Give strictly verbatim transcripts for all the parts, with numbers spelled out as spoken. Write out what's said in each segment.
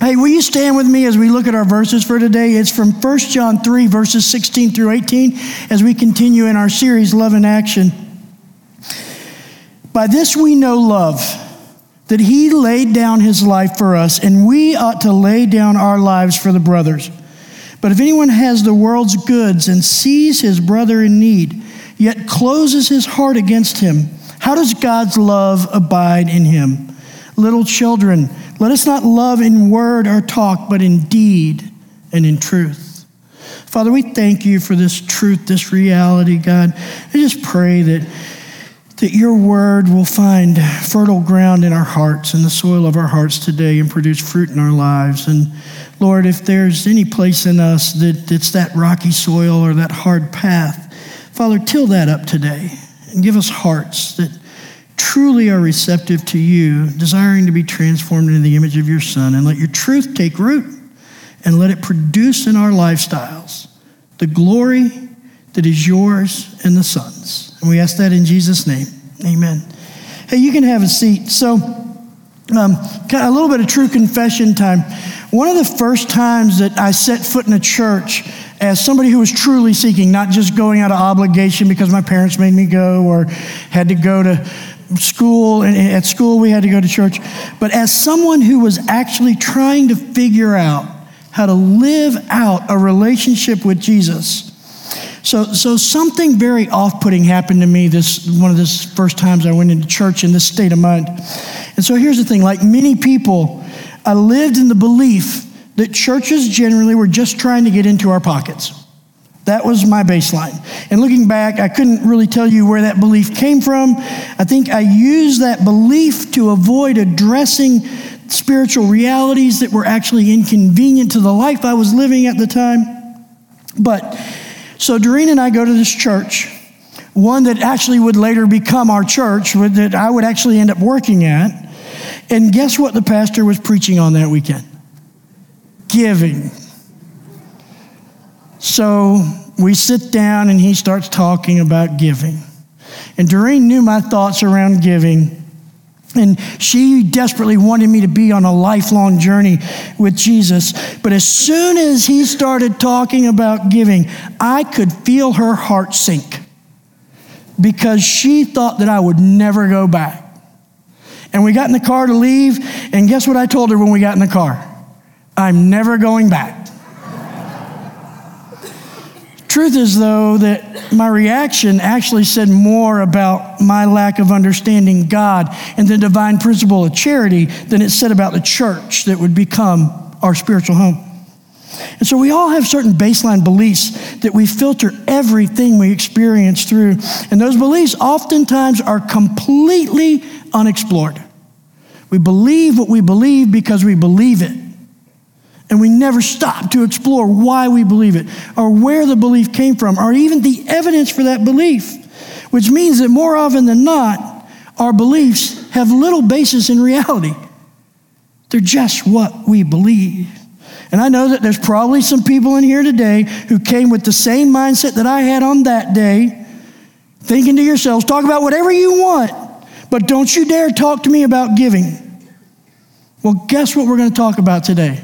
Hey, will you stand with me as we look at our verses for today? It's from First John three, verses sixteen through eighteen, as we continue in our series, Love in Action. By this we know love, that he laid down his life for us, and we ought to lay down our lives for the brothers. But if anyone has the world's goods and sees his brother in need, yet closes his heart against him, how does God's love abide in him? Little children, let us not love in word or talk, but in deed and in truth. Father, we thank you for this truth, this reality, God. I just pray that, that your word will find fertile ground in our hearts, in the soil of our hearts today, and produce fruit in our lives. And Lord, if there's any place in us that, that's that rocky soil or that hard path, Father, till that up today and give us hearts that truly are receptive to you, desiring to be transformed into the image of your Son, and let your truth take root and let it produce in our lifestyles the glory that is yours and the Son's. And we ask that in Jesus' name. Amen. Hey, you can have a seat. So, um, a little bit of true confession time. One of the first times that I set foot in a church as somebody who was truly seeking, not just going out of obligation because my parents made me go or had to go to school, and at school we had to go to church, but as someone who was actually trying to figure out how to live out a relationship with Jesus. So, so something very off-putting happened to me this one of the first times I went into church in this state of mind. And so here's the thing, like many people, I lived in the belief that churches generally were just trying to get into our pockets. That was my baseline. And looking back, I couldn't really tell you where that belief came from. I think I used that belief to avoid addressing spiritual realities that were actually inconvenient to the life I was living at the time. But, so Doreen and I go to this church, one that actually would later become our church, that I would actually end up working at. And guess what the pastor was preaching on that weekend? Giving. So we sit down and he starts talking about giving. And Doreen knew my thoughts around giving. And she desperately wanted me to be on a lifelong journey with Jesus. But as soon as he started talking about giving, I could feel her heart sink because she thought that I would never go back. And we got in the car to leave, and guess what I told her when we got in the car? I'm never going back. Truth is, though, that my reaction actually said more about my lack of understanding God and the divine principle of charity than it said about the church that would become our spiritual home. And so we all have certain baseline beliefs that we filter everything we experience through. And those beliefs oftentimes are completely unexplored. We believe what we believe because we believe it. And we never stop to explore why we believe it, or where the belief came from, or even the evidence for that belief, which means that more often than not, our beliefs have little basis in reality. They're just what we believe. And I know that there's probably some people in here today who came with the same mindset that I had on that day, thinking to yourselves, talk about whatever you want, but don't you dare talk to me about giving. Well, guess what we're going to talk about today?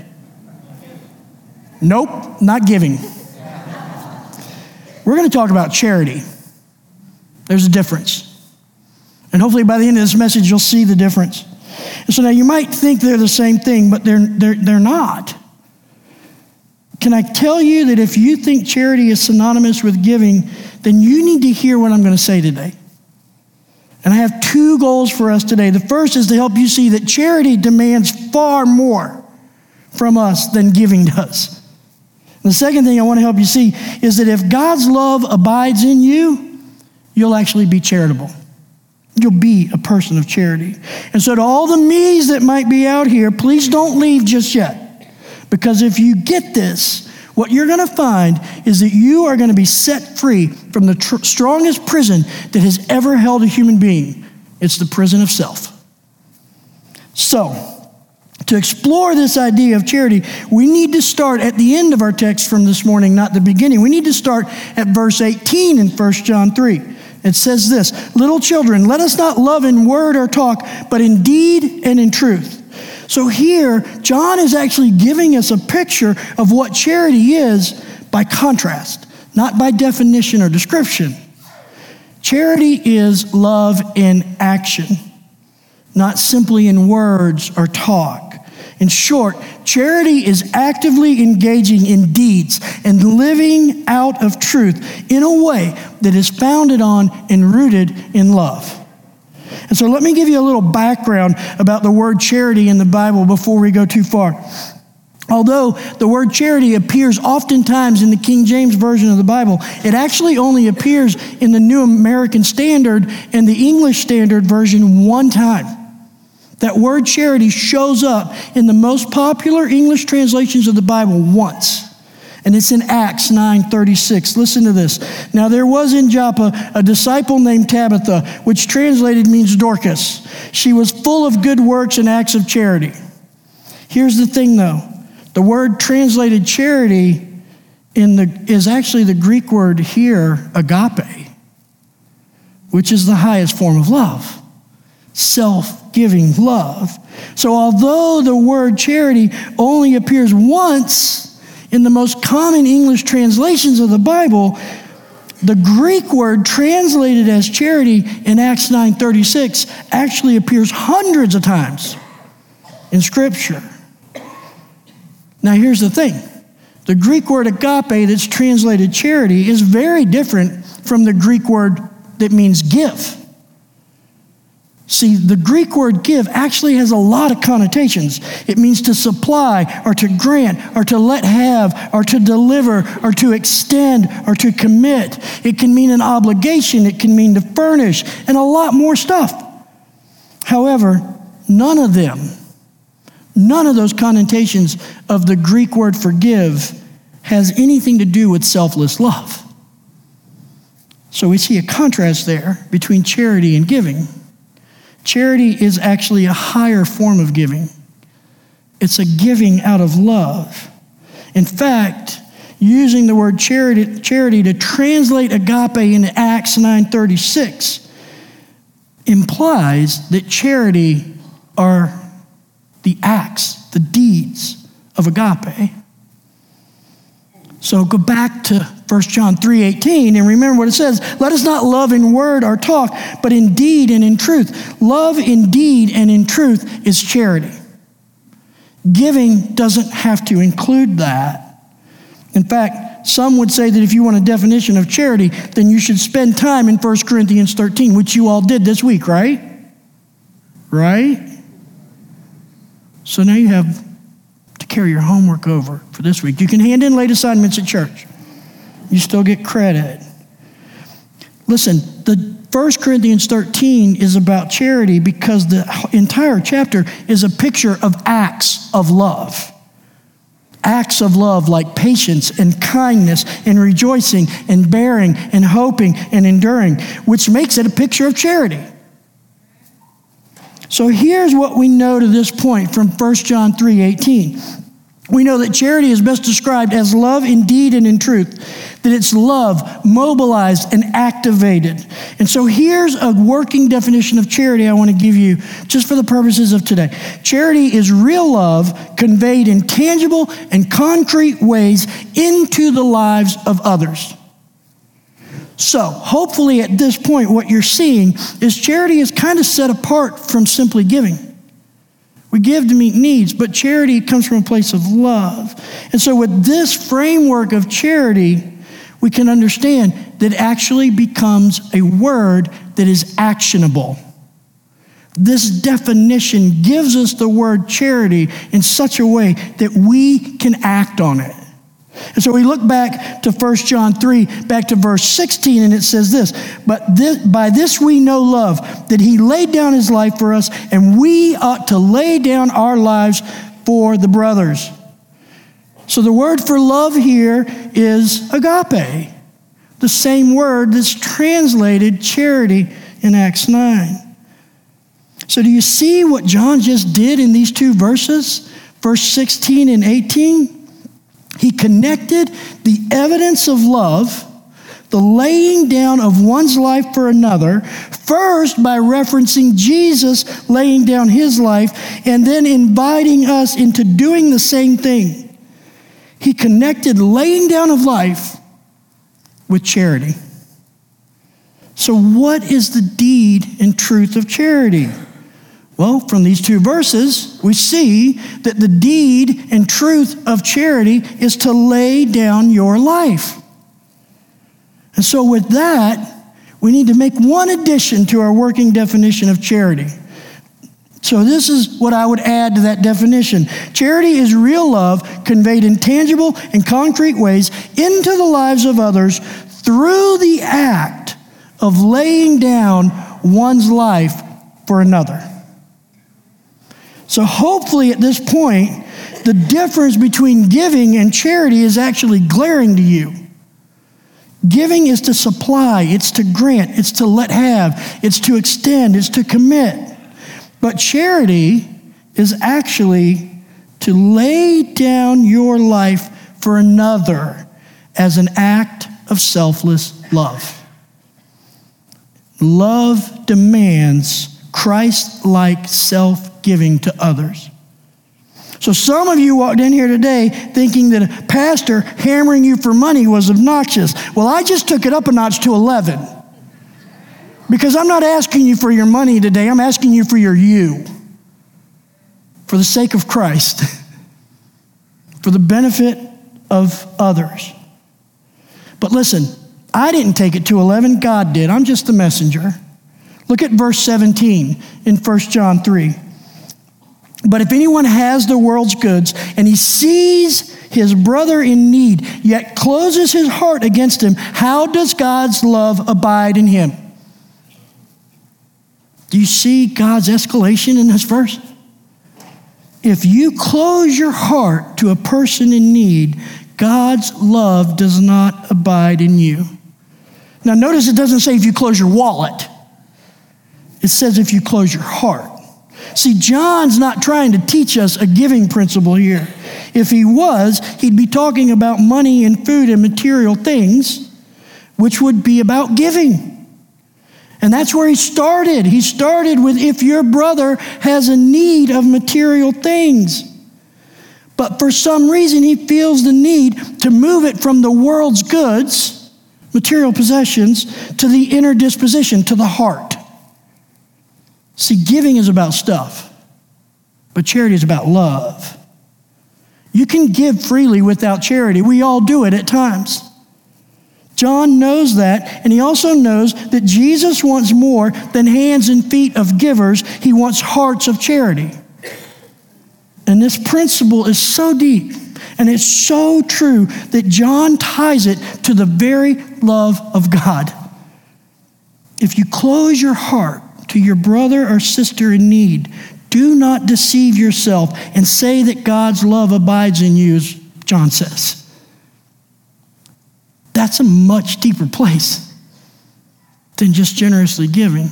Nope, not giving. We're going to talk about charity. There's a difference. And hopefully by the end of this message, you'll see the difference. And so now you might think they're the same thing, but they're, they're, they're not. Can I tell you that if you think charity is synonymous with giving, then you need to hear what I'm going to say today. And I have two goals for us today. The first is to help you see that charity demands far more from us than giving does. The second thing I want to help you see is that if God's love abides in you, you'll actually be charitable. You'll be a person of charity. And so to all the me's that might be out here, please don't leave just yet. Because if you get this, what you're going to find is that you are going to be set free from the tr- strongest prison that has ever held a human being. It's the prison of self. So, to explore this idea of charity, we need to start at the end of our text from this morning, not the beginning. We need to start at verse eighteen in First John three. It says this, little children, let us not love in word or talk, but in deed and in truth. So here, John is actually giving us a picture of what charity is by contrast, not by definition or description. Charity is love in action, not simply in words or talk. In short, charity is actively engaging in deeds and living out of truth in a way that is founded on and rooted in love. And so let me give you a little background about the word charity in the Bible before we go too far. Although the word charity appears oftentimes in the King James Version of the Bible, it actually only appears in the New American Standard and the English Standard Version one time. That word charity shows up in the most popular English translations of the Bible once. And it's in Acts nine thirty-six. Listen to this. Now there was in Joppa a disciple named Tabitha, which translated means Dorcas. She was full of good works and acts of charity. Here's the thing though. The word translated charity in the is actually the Greek word here, agape, which is the highest form of love. Self-giving love. So although the word charity only appears once in the most common English translations of the Bible, the Greek word translated as charity in Acts nine thirty-six actually appears hundreds of times in Scripture. Now here's the thing. The Greek word agape that's translated charity is very different from the Greek word that means give. See, the Greek word give actually has a lot of connotations. It means to supply or to grant or to let have or to deliver or to extend or to commit. It can mean an obligation. It can mean to furnish and a lot more stuff. However, none of them, none of those connotations of the Greek word forgive has anything to do with selfless love. So we see a contrast there between charity and giving. Charity is actually a higher form of giving. It's a giving out of love. In fact, using the word charity, charity to translate agape in Acts nine thirty-six implies that charity are the acts, the deeds of agape. So go back to First John three eighteen and remember what it says. Let us not love in word or talk, but in deed and in truth. Love in deed and in truth is charity. Giving doesn't have to include that. In fact, some would say that if you want a definition of charity, then you should spend time in First Corinthians thirteen, which you all did this week, right? Right? So now you have to carry your homework over for this week. You can hand in late assignments at church. You still get credit. Listen, the First Corinthians thirteen is about charity because the entire chapter is a picture of acts of love. Acts of love like patience and kindness and rejoicing and bearing and hoping and enduring, which makes it a picture of charity. So here's what we know to this point from First John three eighteen. We know that charity is best described as love in deed and in truth, that it's love mobilized and activated. And so here's a working definition of charity I want to give you just for the purposes of today. Charity is real love conveyed in tangible and concrete ways into the lives of others. So hopefully at this point what you're seeing is charity is kind of set apart from simply giving. We give to meet needs, but charity comes from a place of love. And so with this framework of charity, we can understand that it actually becomes a word that is actionable. This definition gives us the word charity in such a way that we can act on it. And so we look back to First John three, back to verse sixteen, and it says this, but this, by this we know love, that he laid down his life for us, and we ought to lay down our lives for the brothers. So the word for love here is agape, the same word that's translated charity in Acts nine. So do you see what John just did in these two verses, verse sixteen and eighteen? He connected the evidence of love, the laying down of one's life for another, first by referencing Jesus laying down his life, and then inviting us into doing the same thing. He connected laying down of life with charity. So what is the deed and truth of charity? Well, from these two verses, we see that the deed and truth of charity is to lay down your life. And so with that, we need to make one addition to our working definition of charity. So this is what I would add to that definition. Charity is real love conveyed in tangible and concrete ways into the lives of others through the act of laying down one's life for another. So hopefully at this point, the difference between giving and charity is actually glaring to you. Giving is to supply, it's to grant, it's to let have, it's to extend, it's to commit. But charity is actually to lay down your life for another as an act of selfless love. Love demands Christ-like self-giving to others. So some of you walked in here today thinking that a pastor hammering you for money was obnoxious. Well, I just took it up a notch to eleven. Because I'm not asking you for your money today. I'm asking you for your you. For the sake of Christ. For the benefit of others. But listen, I didn't take it to eleven. God did. I'm just the messenger. Look at verse seventeen in First John three. But if anyone has the world's goods and he sees his brother in need, yet closes his heart against him, how does God's love abide in him? Do you see God's escalation in this verse? If you close your heart to a person in need, God's love does not abide in you. Now notice it doesn't say if you close your wallet. It says if you close your heart. See, John's not trying to teach us a giving principle here. If he was, he'd be talking about money and food and material things, which would be about giving. And that's where he started. He started with if your brother has a need of material things. But for some reason, he feels the need to move it from the world's goods, material possessions, to the inner disposition, to the heart. See, giving is about stuff, but charity is about love. You can give freely without charity. We all do it at times. John knows that, and he also knows that Jesus wants more than hands and feet of givers. He wants hearts of charity. And this principle is so deep, and it's so true that John ties it to the very love of God. If you close your heart to your brother or sister in need, do not deceive yourself and say that God's love abides in you, as John says. That's a much deeper place than just generously giving.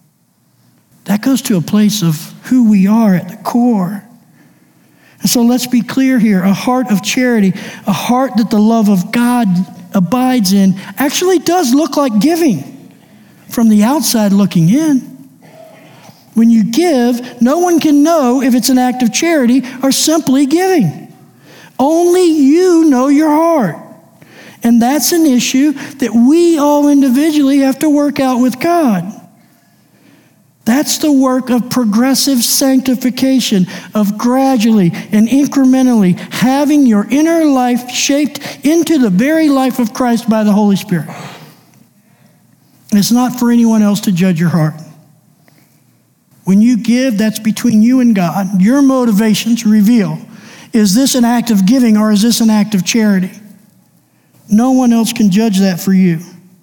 That goes to a place of who we are at the core. And so let's be clear here. A heart of charity, a heart that the love of God abides in, actually does look like giving from the outside looking in. When you give, no one can know if it's an act of charity or simply giving. Only you know your heart. And that's an issue that we all individually have to work out with God. That's the work of progressive sanctification, of gradually and incrementally having your inner life shaped into the very life of Christ by the Holy Spirit. It's not for anyone else to judge your heart. When you give, that's between you and God. Your motivations reveal, is this an act of giving or is this an act of charity? No one else can judge that for you.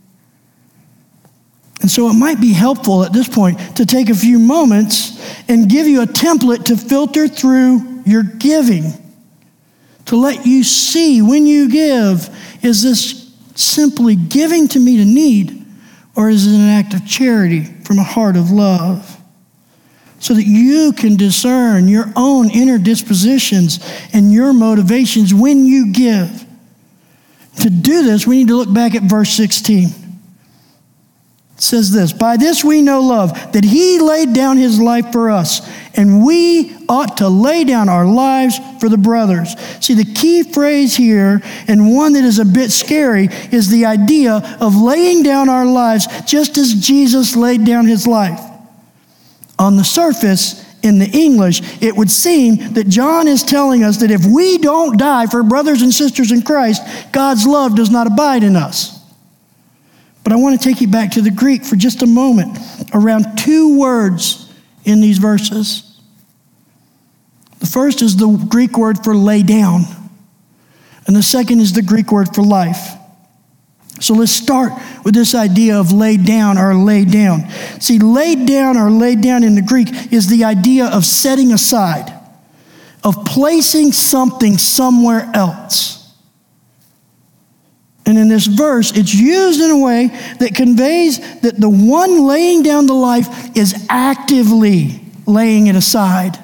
And so it might be helpful at this point to take a few moments and give you a template to filter through your giving, to let you see when you give, is this simply giving to meet a need, or is it an act of charity from a heart of love? So that you can discern your own inner dispositions and your motivations when you give. To do this, we need to look back at verse sixteen. It says this, by this we know love, that he laid down his life for us, and we ought to lay down our lives for the brothers. See, the key phrase here, and one that is a bit scary, is the idea of laying down our lives just as Jesus laid down his life. On the surface, in the English, it would seem that John is telling us that if we don't die for brothers and sisters in Christ, God's love does not abide in us. But I want to take you back to the Greek for just a moment, around two words in these verses. The first is the Greek word for lay down, and the second is the Greek word for life. So let's start with this idea of laid down or laid down. See, laid down or laid down in the Greek is the idea of setting aside, of placing something somewhere else. And in this verse, it's used in a way that conveys that the one laying down the life is actively laying it aside.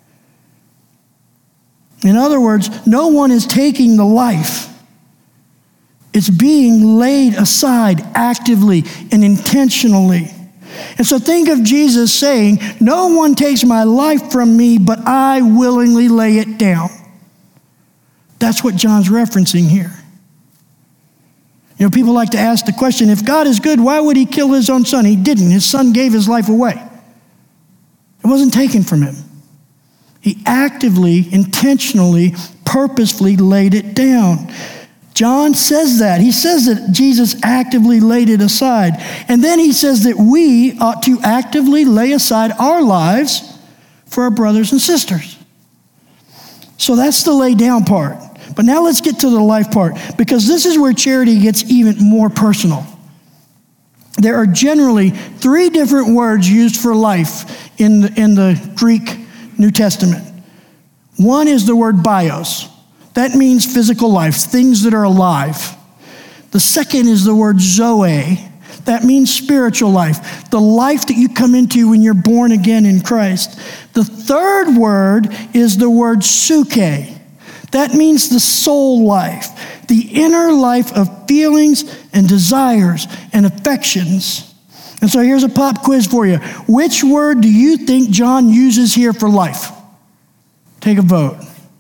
In other words, no one is taking the life. It's being laid aside actively and intentionally. And so think of Jesus saying, no one takes my life from me, but I willingly lay it down. That's what John's referencing here. You know, people like to ask the question, if God is good, why would he kill his own son? He didn't. His son gave his life away. It wasn't taken from him. He actively, intentionally, purposefully laid it down. John says that. He says that Jesus actively laid it aside. And then he says that we ought to actively lay aside our lives for our brothers and sisters. So that's the lay down part. But now let's get to the life part, because this is where charity gets even more personal. There are generally three different words used for life in the, in the Greek New Testament. One is the word bios. That means physical life, things that are alive. The second is the word zoe. That means spiritual life, the life that you come into when you're born again in Christ. The third word is the word psuche. That means the soul life, the inner life of feelings and desires and affections. And so here's a pop quiz for you. Which word do you think John uses here for life? Take a vote.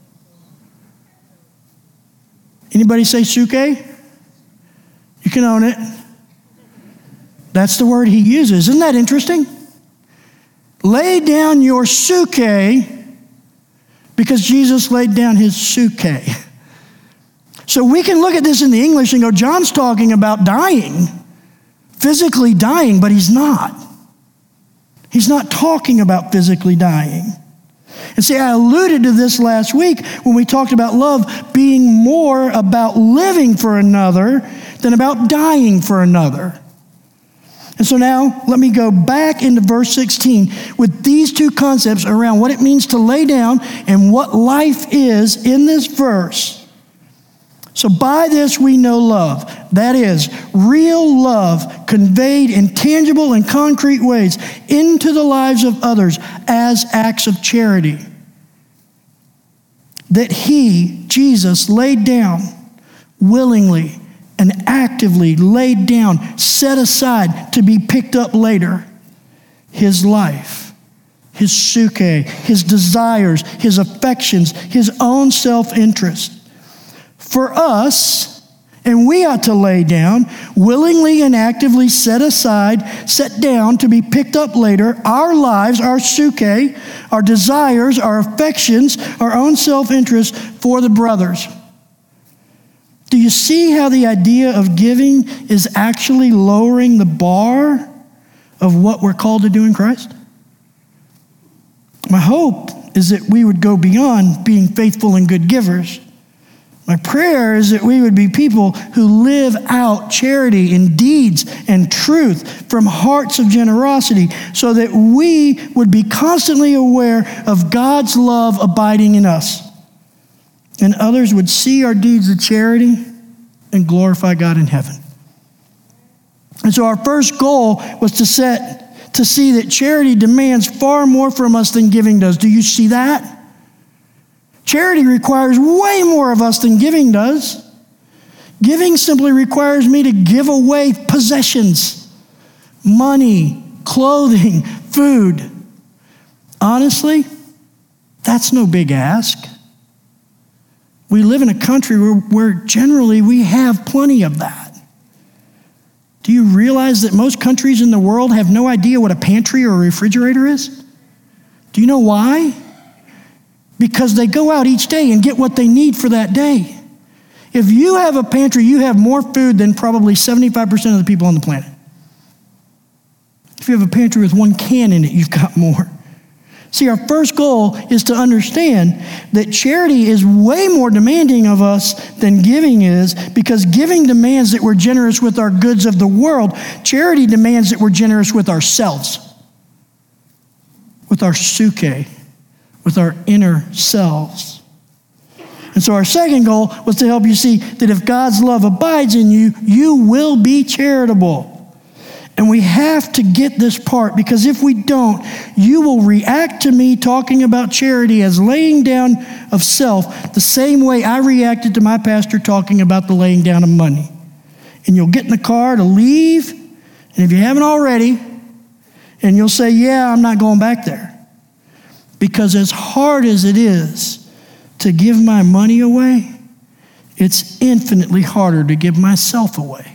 Anybody say psuche? You can own it. That's the word he uses. Isn't that interesting? Lay down your psuche, because Jesus laid down his psuche. So we can look at this in the English and go, John's talking about dying, physically dying, but he's not. He's not talking about physically dying. And see, I alluded to this last week when we talked about love being more about living for another than about dying for another. And so now let me go back into verse sixteen with these two concepts around what it means to lay down and what life is in this verse. So by this we know love. That is, real love conveyed in tangible and concrete ways into the lives of others as acts of charity. That he, Jesus, laid down willingly and actively laid down, set aside to be picked up later, his life, his psuche, his desires, his affections, his own self-interest. For us, and we ought to lay down, willingly and actively set aside, set down to be picked up later, our lives, our psuche, our desires, our affections, our own self-interest for the brothers. Do you see how the idea of giving is actually lowering the bar of what we're called to do in Christ? My hope is that we would go beyond being faithful and good givers. My prayer is that we would be people who live out charity in deeds and truth from hearts of generosity, so that we would be constantly aware of God's love abiding in us. And others would see our deeds of charity and glorify God in heaven. And so our first goal was to set, to see that charity demands far more from us than giving does. Do you see that? Charity requires way more of us than giving does. Giving simply requires me to give away possessions, money, clothing, food. Honestly, that's no big ask. We live in a country where, where generally we have plenty of that. Do you realize that most countries in the world have no idea what a pantry or a refrigerator is? Do you know why? Because they go out each day and get what they need for that day. If you have a pantry, you have more food than probably seventy-five percent of the people on the planet. If you have a pantry with one can in it, you've got more. See, our first goal is to understand that charity is way more demanding of us than giving is, because giving demands that we're generous with our goods of the world. Charity demands that we're generous with ourselves, with our psyche, with our inner selves. And so our second goal was to help you see that if God's love abides in you, you will be charitable. And we have to get this part, because if we don't, you will react to me talking about charity as laying down of self the same way I reacted to my pastor talking about the laying down of money. And you'll get in the car to leave, and if you haven't already, and you'll say, yeah, I'm not going back there. Because as hard as it is to give my money away, it's infinitely harder to give myself away.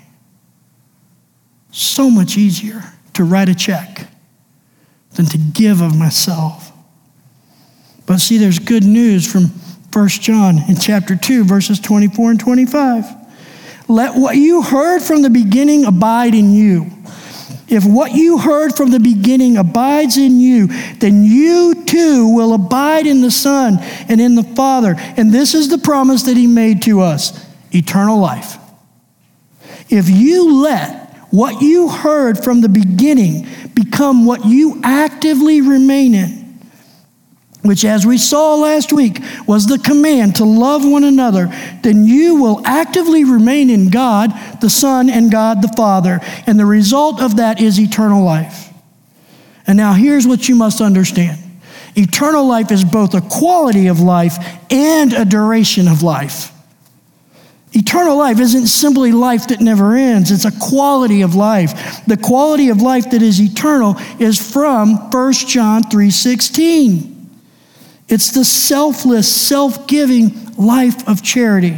So much easier to write a check than to give of myself. But see, there's good news from First John in chapter two, verses twenty-four and twenty-five. Let what you heard from the beginning abide in you. If what you heard from the beginning abides in you, then you too will abide in the Son and in the Father. And this is the promise that he made to us, eternal life. If you let what you heard from the beginning become what you actively remain in, which, as we saw last week, was the command to love one another, then you will actively remain in God, the Son, and God, the Father. And the result of that is eternal life. And now here's what you must understand. Eternal life is both a quality of life and a duration of life. Eternal life isn't simply life that never ends. It's a quality of life. The quality of life that is eternal is from First John three sixteen. It's the selfless, self-giving life of charity,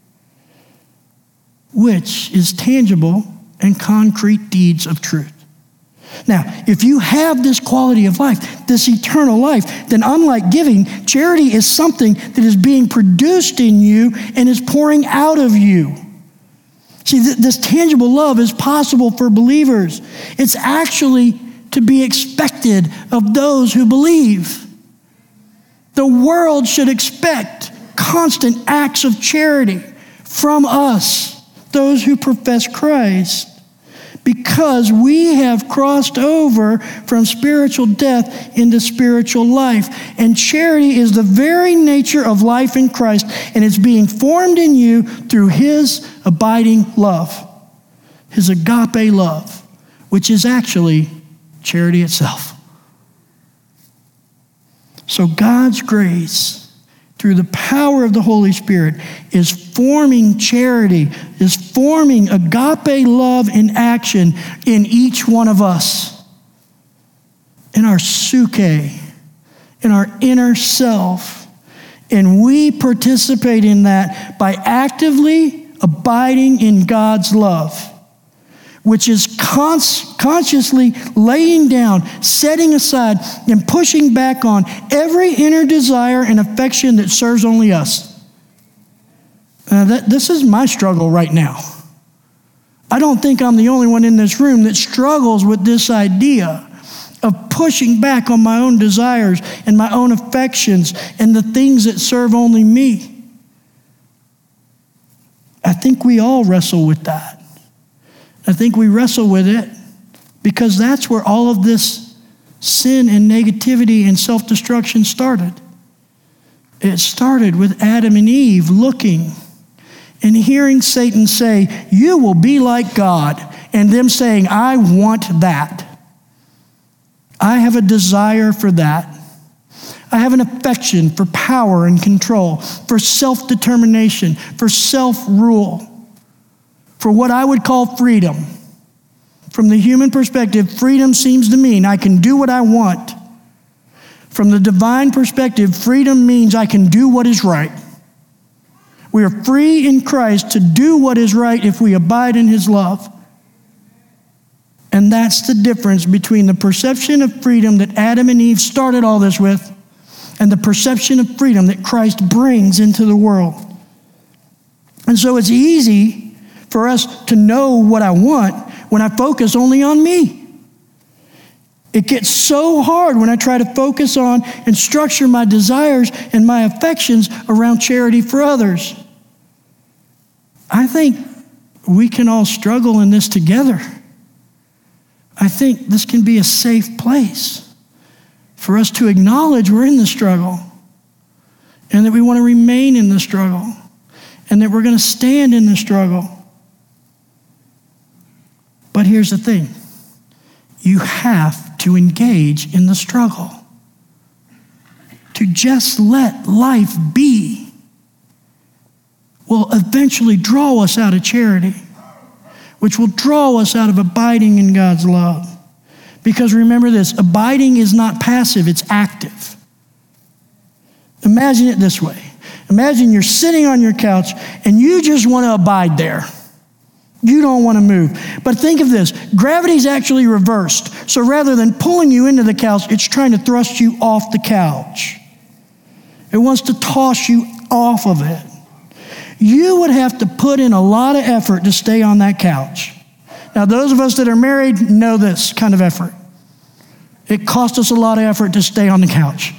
which is tangible and concrete deeds of truth. Now, if you have this quality of life, this eternal life, then unlike giving, charity is something that is being produced in you and is pouring out of you. See, th- this tangible love is possible for believers. It's actually to be expected of those who believe. The world should expect constant acts of charity from us, those who profess Christ, because we have crossed over from spiritual death into spiritual life. And charity is the very nature of life in Christ, and it's being formed in you through his abiding love, his agape love, which is actually charity itself. So God's grace, through the power of the Holy Spirit, is forming charity, is forming agape love in action in each one of us, in our psyche, in our inner self. And we participate in that by actively abiding in God's love, which is cons- consciously laying down, setting aside, and pushing back on every inner desire and affection that serves only us. Uh, that, this is my struggle right now. I don't think I'm the only one in this room that struggles with this idea of pushing back on my own desires and my own affections and the things that serve only me. I think we all wrestle with that. I think we wrestle with it because that's where all of this sin and negativity and self-destruction started. It started with Adam and Eve looking and hearing Satan say, "You will be like God," and them saying, "I want that. I have a desire for that. I have an affection for power and control, for self-determination, for self-rule." for what I would call freedom. From the human perspective, freedom seems to mean I can do what I want. From the divine perspective, freedom means I can do what is right. We are free in Christ to do what is right if we abide in his love. And that's the difference between the perception of freedom that Adam and Eve started all this with and the perception of freedom that Christ brings into the world. And so it's easy for us to know what I want when I focus only on me. It gets so hard when I try to focus on and structure my desires and my affections around charity for others. I think we can all struggle in this together. I think this can be a safe place for us to acknowledge we're in the struggle and that we want to remain in the struggle and that we're going to stand in the struggle. But here's the thing. You have to engage in the struggle. To just let life be will eventually draw us out of charity, which will draw us out of abiding in God's love. Because remember this, abiding is not passive, it's active. Imagine it this way. Imagine you're sitting on your couch and you just want to abide there. You don't want to move. But think of this. Gravity's actually reversed. So rather than pulling you into the couch, it's trying to thrust you off the couch. It wants to toss you off of it. You would have to put in a lot of effort to stay on that couch. Now, those of us that are married know this kind of effort. It costs us a lot of effort to stay on the couch.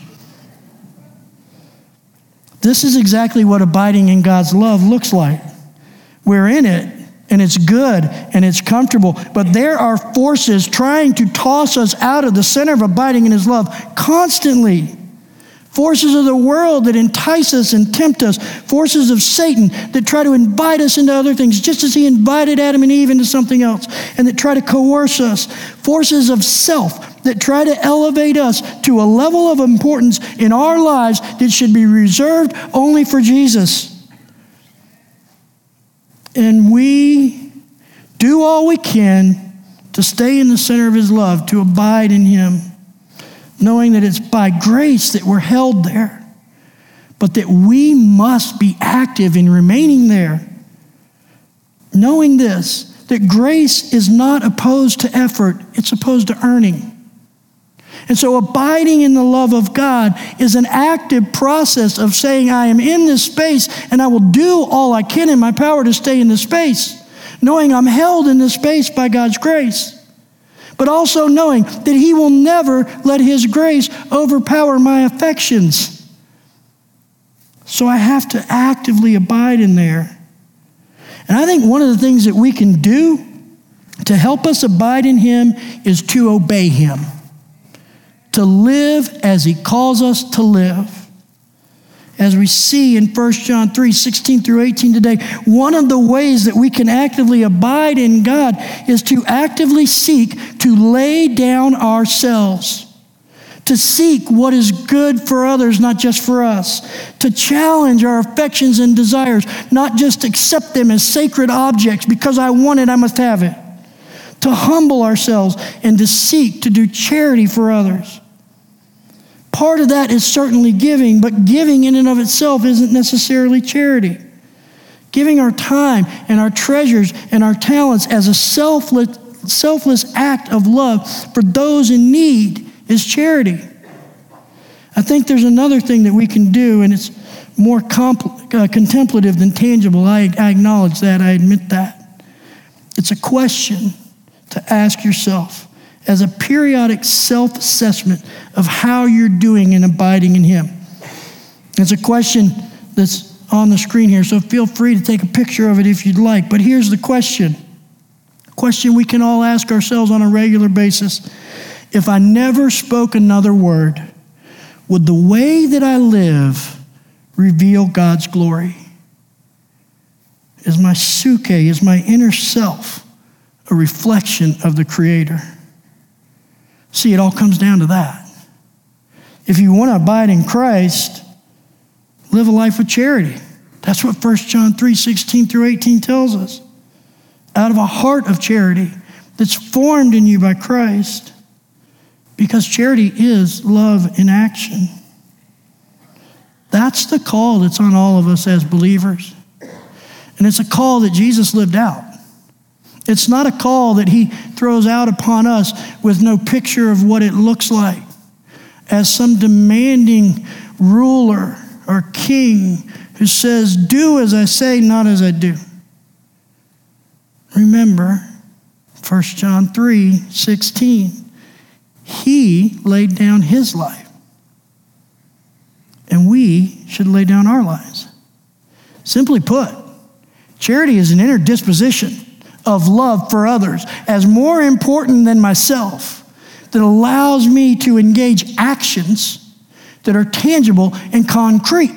This is exactly what abiding in God's love looks like. We're in it, and it's good, and it's comfortable. But there are forces trying to toss us out of the center of abiding in his love constantly. Forces of the world that entice us and tempt us. Forces of Satan that try to invite us into other things, just as he invited Adam and Eve into something else, and that try to coerce us. Forces of self that try to elevate us to a level of importance in our lives that should be reserved only for Jesus. And we do all we can to stay in the center of his love, to abide in him, knowing that it's by grace that we're held there, but that we must be active in remaining there. Knowing this, that grace is not opposed to effort, it's opposed to earning. And so abiding in the love of God is an active process of saying, I am in this space and I will do all I can in my power to stay in this space, knowing I'm held in this space by God's grace. But also knowing that he will never let his grace overpower my affections. So I have to actively abide in there. And I think one of the things that we can do to help us abide in him is to obey him. To live as he calls us to live. As we see in First John three, sixteen through eighteen today, one of the ways that we can actively abide in God is to actively seek to lay down ourselves. To seek what is good for others, not just for us. To challenge our affections and desires, not just accept them as sacred objects. Because I want it, I must have it. To humble ourselves and to seek to do charity for others. Part of that is certainly giving, but giving in and of itself isn't necessarily charity. Giving our time and our treasures and our talents as a selfless, selfless act of love for those in need is charity. I think there's another thing that we can do, and it's more compl- uh, contemplative than tangible. I, I acknowledge that. I admit that. It's a question to ask yourself as a periodic self-assessment of how you're doing in abiding in him. It's a question that's on the screen here, so feel free to take a picture of it if you'd like. But here's the question. Question we can all ask ourselves on a regular basis. If I never spoke another word, would the way that I live reveal God's glory? Is my psyche, is my inner self a reflection of the Creator? See, it all comes down to that. If you want to abide in Christ, live a life of charity. That's what First John three, sixteen through eighteen tells us. out of a heart of charity that's formed in you by Christ, because charity is love in action. That's the call that's on all of us as believers. And it's a call that Jesus lived out. It's not a call that he throws out upon us with no picture of what it looks like as some demanding ruler or king who says, do as I say, not as I do. Remember, First John three sixteen, he laid down his life, and we should lay down our lives. Simply put, charity is an inner disposition of love for others as more important than myself, that allows me to engage actions that are tangible and concrete.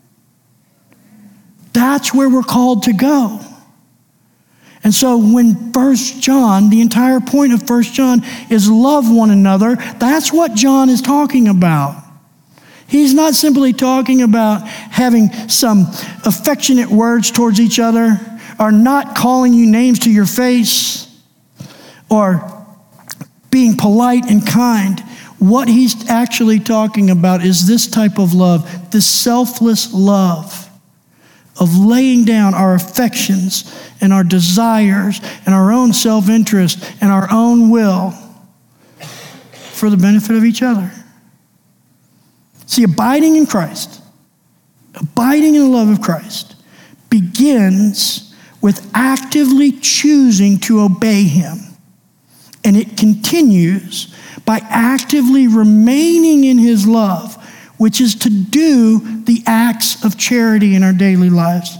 That's where we're called to go. And so when First John, the entire point of First John is love one another, that's what John is talking about. He's not simply talking about having some affectionate words towards each other, or not calling you names to your face, or being polite and kind. What he's actually talking about is this type of love, this selfless love of laying down our affections and our desires and our own self-interest and our own will for the benefit of each other. See, abiding in Christ, abiding in the love of Christ, begins with actively choosing to obey him. And it continues by actively remaining in his love, which is to do the acts of charity in our daily lives.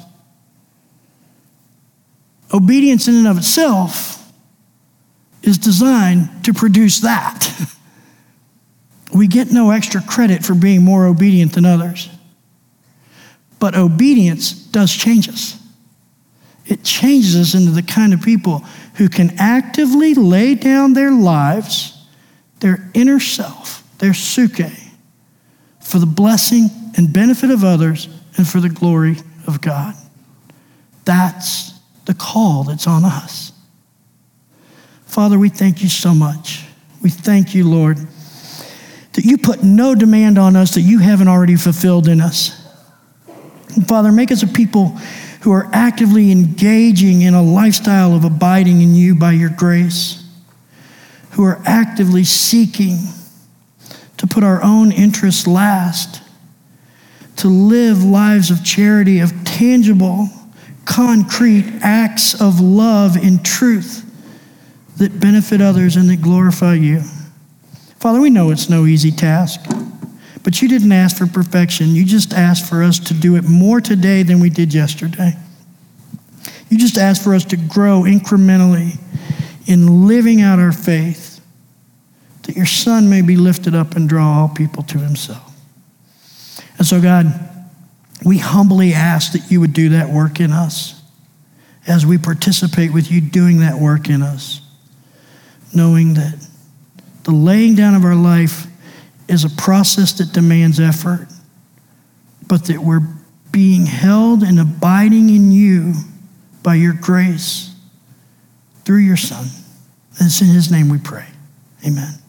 Obedience in and of itself is designed to produce that. We get no extra credit for being more obedient than others. But obedience does change us. It changes us into the kind of people who can actively lay down their lives, their inner self, their suke, for the blessing and benefit of others and for the glory of God. That's the call that's on us. Father, we thank you so much. We thank you, Lord, that you put no demand on us that you haven't already fulfilled in us. And Father, make us a people who are actively engaging in a lifestyle of abiding in you by your grace, who are actively seeking to put our own interests last, to live lives of charity, of tangible, concrete acts of love in truth that benefit others and that glorify you. Father, we know it's no easy task, but you didn't ask for perfection. You just asked for us to do it more today than we did yesterday. You just asked for us to grow incrementally in living out our faith, that your Son may be lifted up and draw all people to himself. And so, God, we humbly ask that you would do that work in us as we participate with you doing that work in us, knowing that the laying down of our life is a process that demands effort, but that we're being held and abiding in you by your grace through your Son. And it's in his name we pray. Amen.